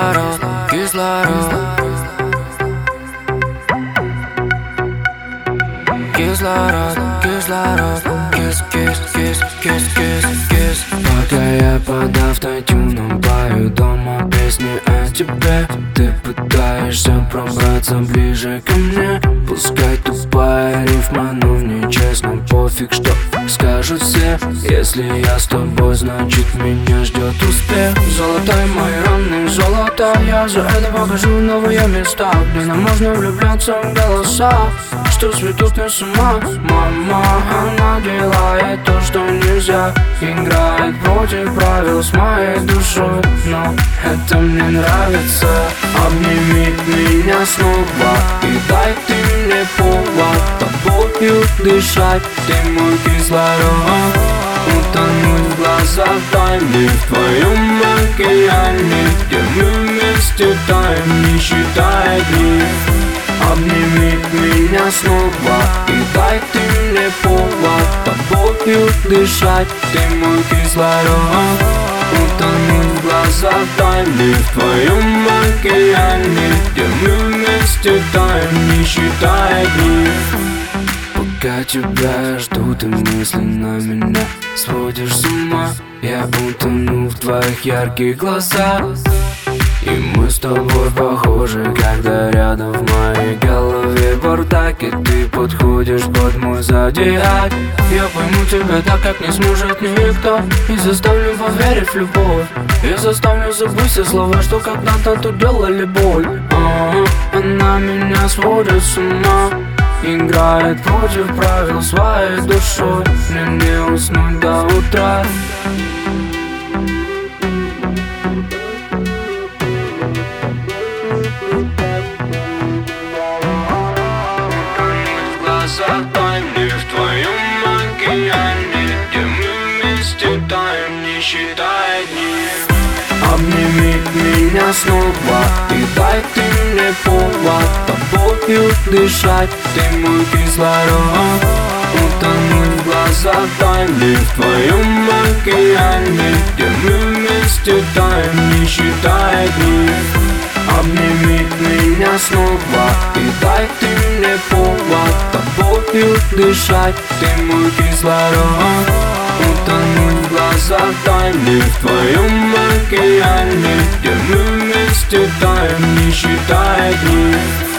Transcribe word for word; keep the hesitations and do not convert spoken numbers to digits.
кислород, кислород. Кислород, кислород, кис, кис, кис, кис, кис, кис. Пока я под автотюном пою дома песни о тебе, ты пытаешься пробраться ближе ко мне. Пускай тупая рифма, но в ней честно пофиг, что скажут все. Если я с тобой, значит меня ждет успех. Золотая мои раны, золото. Я за это покажу новые места, где нам можно влюбляться в голоса, что сведут нас с ума. Мама, она делает то, что нельзя, играет против правил с моей душой, но это мне нравится. Обними меня снова и дай ты мне повод тобою дышать. Ты мой кислород, утонуть в глазах тайны в твоем океане, где мы вместе таем, не считая дней. Обними меня снова и дай ты мне повод тобою дышать. Ты мой кислород, утонуть в глазах тайны в твоем океане, где мы вместе таем, не считая дней. Пока тебя жду, ты мысленно меня сводишь с ума. Я утону в твоих ярких глазах, и мы с тобой похожи, когда рядом в моей голове бардак, и ты подходишь под мой зодиак. Я пойму тебя так, как не сможет никто, и заставлю поверить в любовь. Я заставлю забыть все слова, что когда-то тут делали боль. А-а-а. Она меня сводит с ума, играет против правил своей душой. Мне не уснуть до утра. Тайны в твоем океане, где мы вместе таем, не считая дней. Обними меня снова и дай ты мне повод тобою дышать. Ты мой кислород, утонуть в глазах тайны в твоем океане, где мы вместе таем, не считая дней. Обними меня снова и дай ты мне повод тобою дышать. Ты мой кислород, утонуть в глазах тайны в твоем океане, где мы вместе таем, не считая дней.